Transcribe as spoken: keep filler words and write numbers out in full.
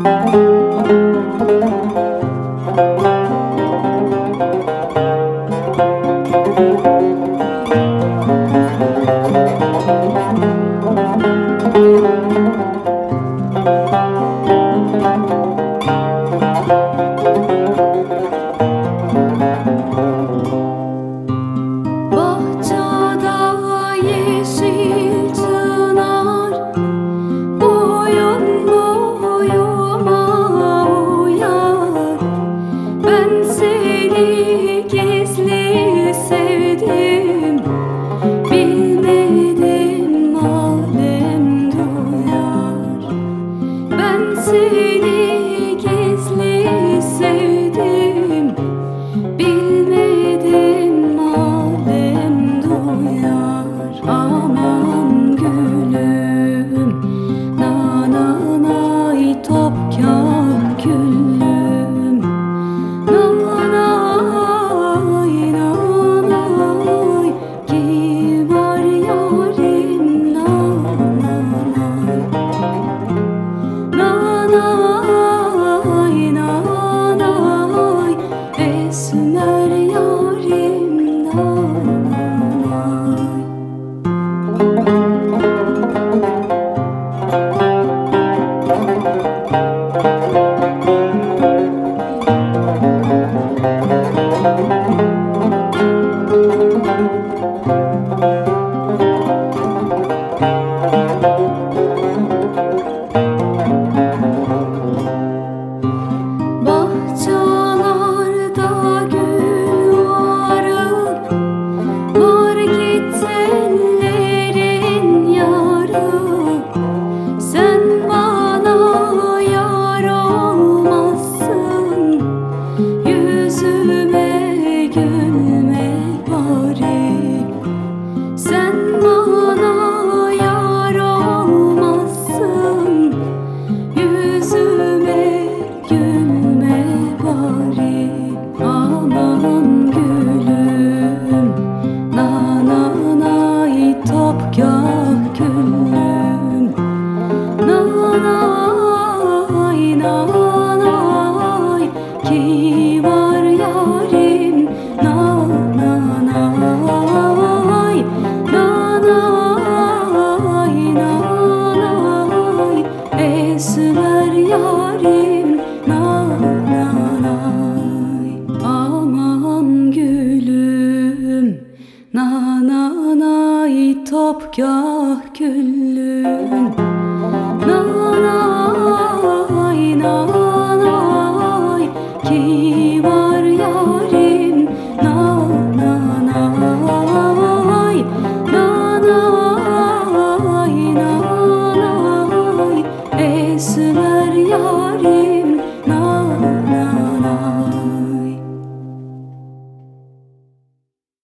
Seni gizli sevdim, bilmedim alem duyar. Aman gülüm, nananay topkar gülüm, nanay nanay kibar yarim, nanay nanay nanay esmer yarim, nanay. Bahçalarda gül varıp var gitsenlerin yarı. Sen bana yar olmazsın, yüzüme gülme bari. Sen bana yar olmazsın, yüzüme gülme bari. Aman gülüm, nananay topkar gülüm, nanay nanay ki